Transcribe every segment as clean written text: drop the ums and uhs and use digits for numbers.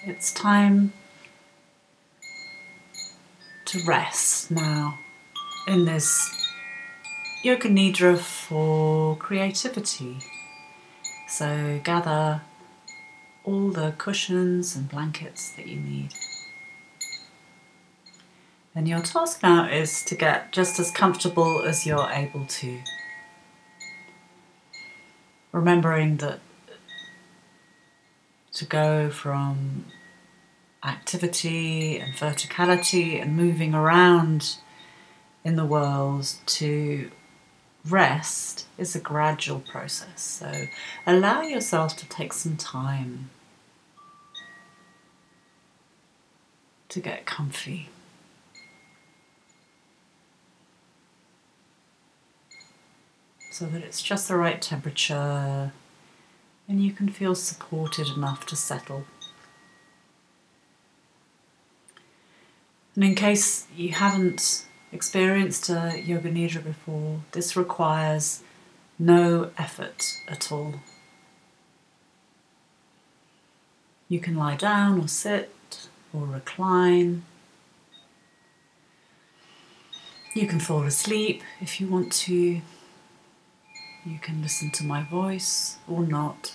It's time to rest now in this Yoga Nidra for creativity. So gather all the cushions and blankets that you need. And your task now is to get just as comfortable as you're able to. Remembering that to go from activity and verticality and moving around in the world to rest is a gradual process. So allow yourself to take some time to get comfy. So that it's just the right temperature and you can feel supported enough to settle. And in case you haven't experienced a Yoga Nidra before, this requires no effort at all. You can lie down or sit or recline. You can fall asleep if you want to. You can listen to my voice or not.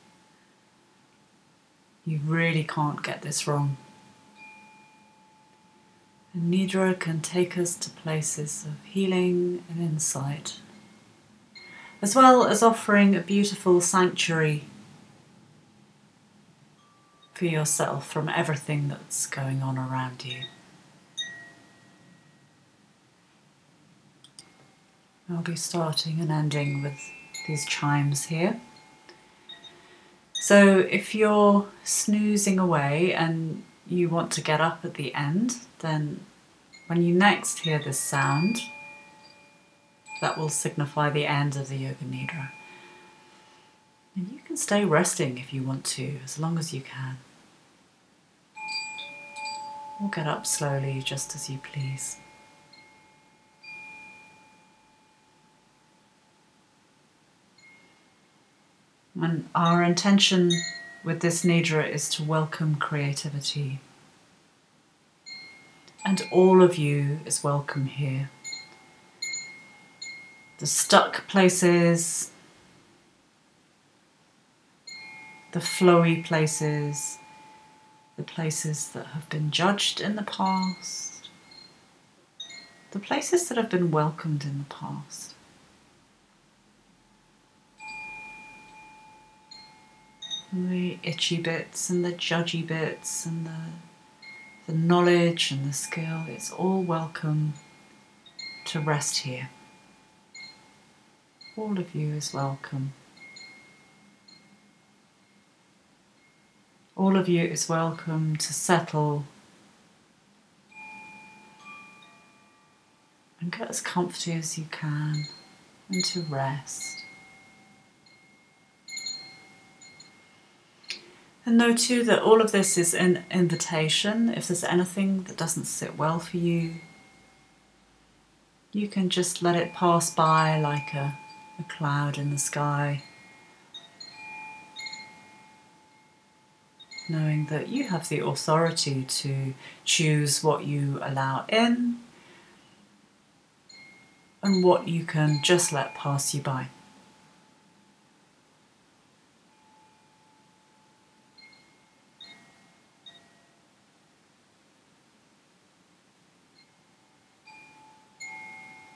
You really can't get this wrong. And Nidra can take us to places of healing and insight, as well as offering a beautiful sanctuary for yourself from everything that's going on around you. I'll be starting and ending with these chimes here. So if you're snoozing away and you want to get up at the end, then when you next hear this sound, that will signify the end of the Yoga Nidra. And you can stay resting if you want to, as long as you can. Or get up slowly, just as you please. And our intention with this Nidra is to welcome creativity. And all of you is welcome here. The stuck places, the flowy places, the places that have been judged in the past, the places that have been welcomed in the past. And the itchy bits and the judgy bits and the knowledge and the skill, it's all welcome to rest here. All of you is welcome. All of you is welcome to settle and get as comfy as you can and to rest. And know too that all of this is an invitation. If there's anything that doesn't sit well for you, you can just let it pass by like a cloud in the sky, knowing that you have the authority to choose what you allow in and what you can just let pass you by.